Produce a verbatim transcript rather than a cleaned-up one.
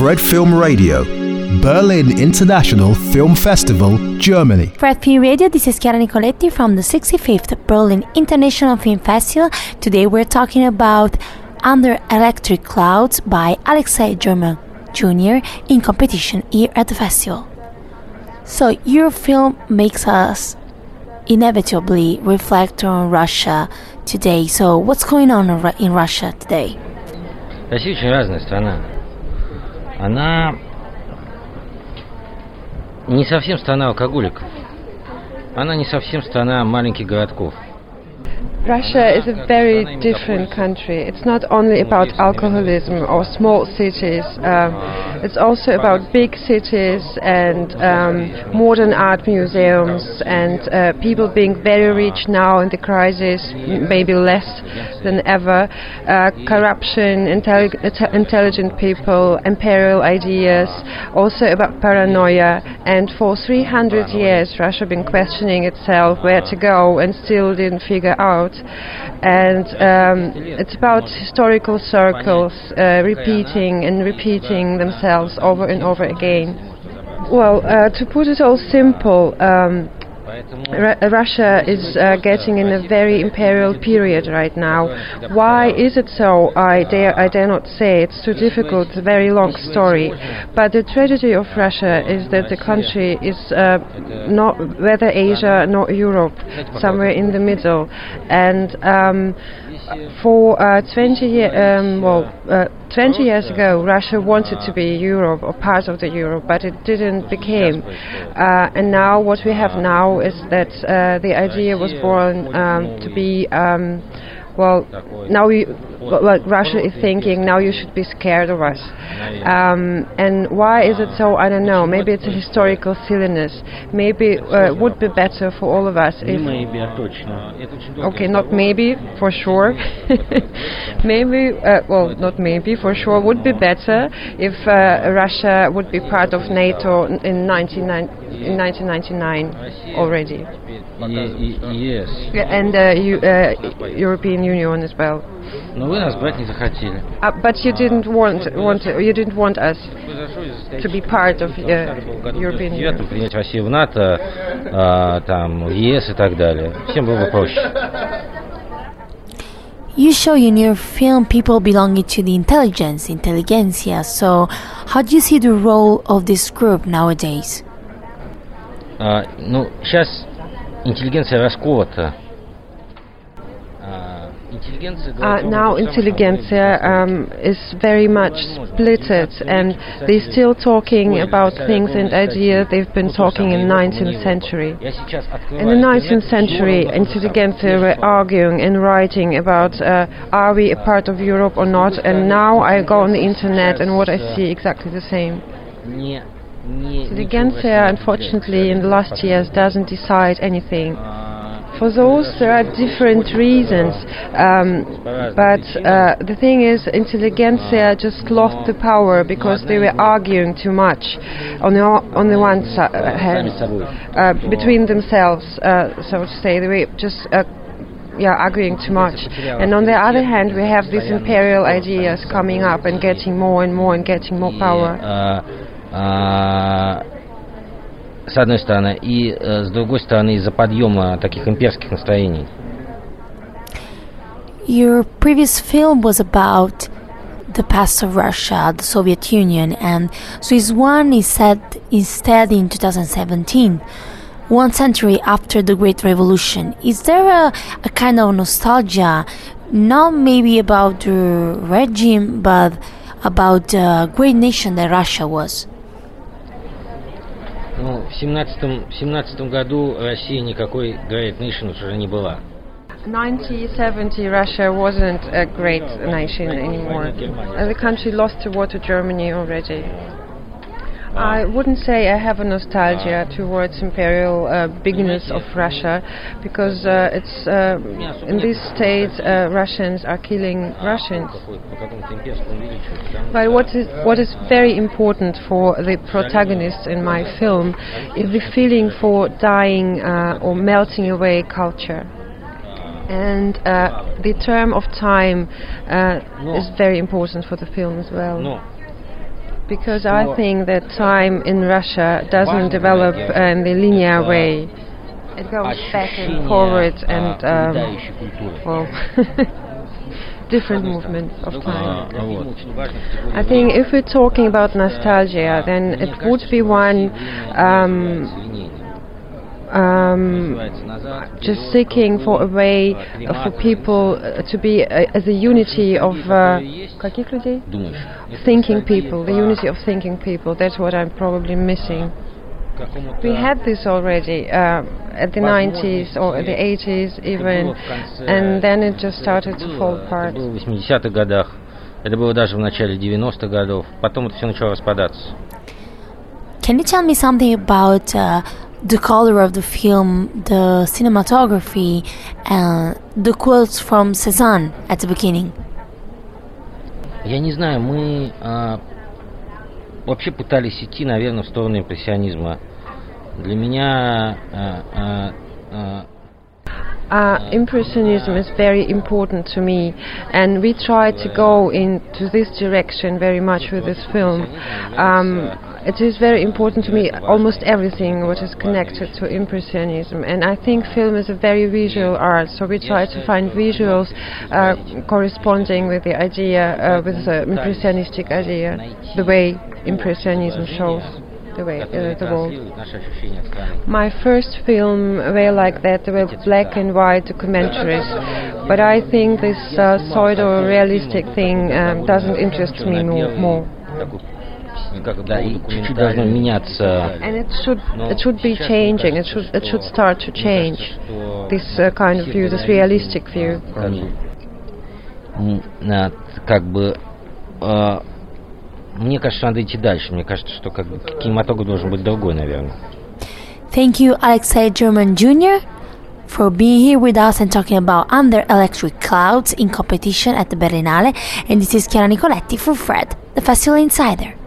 Fred Film Radio, Berlin International Film Festival, Germany. Fred Film Radio, this is Chiara Nicoletti from the sixty-fifth Berlin International Film Festival. Today we're talking about Under Electric Clouds by Alexei German Junior in competition here at the festival. So your film makes us inevitably reflect on Russia today. So what's going on in Russia today? Россия очень разная страна. Она не совсем страна алкоголиков. Она не совсем страна маленьких городков. Russia is a very different country. It's not only about alcoholism or small cities. Um, it's also about big cities and um, modern art museums and uh, people being very rich now in the crisis, maybe less than ever. Uh, corruption, intelli- intelligent people, imperial ideas, also about paranoia. And for three hundred years, Russia been questioning itself where to go and still didn't figure out. And um, it's about historical circles uh, repeating and repeating themselves over and over again. Well, uh, to put it all simple, um, R- Russia is uh, getting in a very imperial period right now. Why is it so? I dare, I dare not say. It's too difficult. It's a very long story. But the tragedy of Russia is that the country is uh, not whether Asia nor Europe, somewhere in the middle. And um, for uh, twenty years, um, well, uh, twenty years ago, Russia wanted to be Europe or part of the Europe, but it didn't become. Uh, and now, what we have now is that uh, the idea was born um, to be. Um, Well, now we, well, Russia is thinking now you should be scared of us. Um, and why is it so? I don't know. Maybe it's a historical silliness. Maybe uh, it would be better for all of us if... Okay, not maybe, for sure. Maybe, uh, well, not maybe, for sure, would be better if uh, Russia would be part of NATO in, nineteen ninety-nine already. Yes. Yeah, and uh, you, uh, European Union as well. Но вы нас брать не захотели. Uh, but you didn't want, want you didn't want us to be part of uh, European Union. Принять Россию в НАТО, а, там, в ЕС и так далее. Всем было бы проще. You show in your film people belonging to the intelligence, intelligentsia. So, how do you see the role of this group nowadays? А, ну, сейчас интеллигенция расколота. Uh, now intelligentsia um, is very much splitted, and they're still talking about things and ideas they've been talking in the nineteenth century. In the nineteenth century, intelligentsia were arguing and writing about uh, are we a part of Europe or not, and now I go on the internet and what I see exactly the same. Intelligentsia, unfortunately, in the last years doesn't decide anything. For those, there are different reasons, um, but uh, the thing is, intelligentsia just lost the power because they were arguing too much on the, on the one side, hand, uh, between themselves, uh, so to say. They were just uh, yeah, arguing too much. And on the other hand, we have these imperial ideas coming up and getting more and more and getting more power. С одной стороны, и с другой стороны из-за подъема таких имперских настроений. Your previous film was about the past of Russia, the Soviet Union, and so this one is set instead in two thousand seventeen, one century after the Great Revolution. Is there a, a kind of nostalgia, not maybe about the regime, but about the great nation that Russia was? Ну, в семнадцатом, в семнадцатом году Россия никакой Great Nation уже не была. nineteen seventy Russia wasn't a great nation anymore. Uh, the country lost the war to Germany already. I wouldn't say I have a nostalgia towards imperial uh, bigness of Russia, because uh, it's uh, in this state uh, Russians are killing Russians. But what is what is very important for the protagonists in my film is the feeling for dying uh, or melting away culture. And uh, the term of time uh, is very important for the film as well. because I think that time in Russia doesn't develop in the linear way. It goes back and forward and um, well, different movements of time. I think if we're talking about nostalgia, then it would be one um, um, just seeking for a way uh, for people uh, to be uh, as a unity of uh, thinking people, the unity of thinking people. That's what I'm probably missing. We had this already uh, at the nineties or the eighties even, and then it just started to fall apart. Это было в восьмидесятых годах, это было даже в начале девяностых годов, потом это все начало распадаться. Can you tell me something about uh, the color of the film, the cinematography, and the quotes from Cézanne at the beginning? Я не знаю, мы а, вообще пытались идти, наверное, в сторону импрессионизма. Для меня а, а, а, Uh, impressionism is very important to me, and we try to go into this direction very much with this film. Um, it is very important to me, almost everything what is connected to impressionism, and I think film is a very visual art, so we try to find visuals uh, corresponding with the idea, uh, with the impressionistic idea, the way impressionism shows the way uh, the world. My first film were like that, they were black and white documentaries, but I think this uh, pseudo-realistic thing um, doesn't interest me more. more. And it should it should be changing. It should it should start to change this uh, kind of view, this realistic view. Как бы Мне кажется, надо идти дальше. Мне кажется, что как бы кинематограф должен быть другой, наверное. Thank you, Alexei German Junior, for being here with us and talking about Under Electric Clouds in competition at the Berlinale. And this is Chiara Nicoletti for Fred, the Festival Insider.